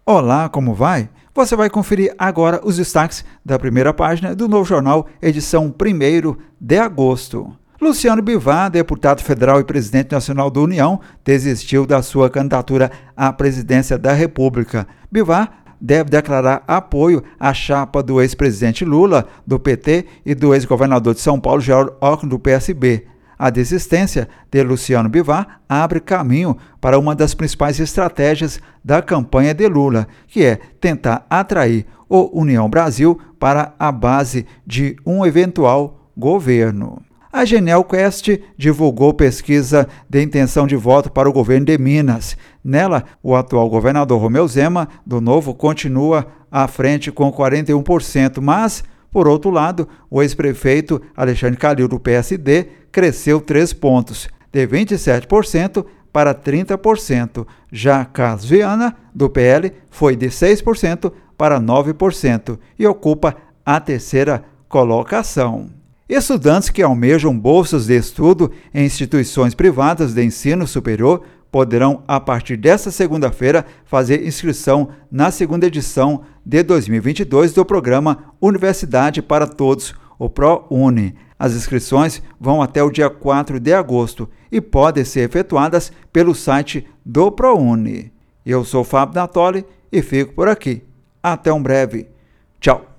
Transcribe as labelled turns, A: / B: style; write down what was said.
A: Olá, como vai? Você vai conferir agora os destaques da primeira página do Novo Jornal, edição 1º de agosto. Luciano Bivar, deputado federal e presidente nacional da União, desistiu da sua candidatura à presidência da República. Bivar deve declarar apoio à chapa do ex-presidente Lula, do PT, e do ex-governador de São Paulo, Geraldo Alckmin, do PSB. A desistência de Luciano Bivar abre caminho para uma das principais estratégias da campanha de Lula, que é tentar atrair o União Brasil para a base de um eventual governo. A Genial Quest divulgou pesquisa de intenção de voto para o governo de Minas. Nela, o atual governador Romeu Zema, do Novo, continua à frente com 41%, mas, por outro lado, o ex-prefeito Alexandre Calil, do PSD, cresceu 3 pontos, de 27% para 30%. Já Carlos Viana, do PL, foi de 6% para 9% e ocupa a terceira colocação. Estudantes que almejam bolsas de estudo em instituições privadas de ensino superior poderão, a partir desta segunda-feira, fazer inscrição na segunda edição de 2022 do programa Universidade para Todos, o ProUni. As inscrições vão até o dia 4 de agosto e podem ser efetuadas pelo site do ProUni. Eu sou Fábio Natoli e fico por aqui. Até um breve. Tchau.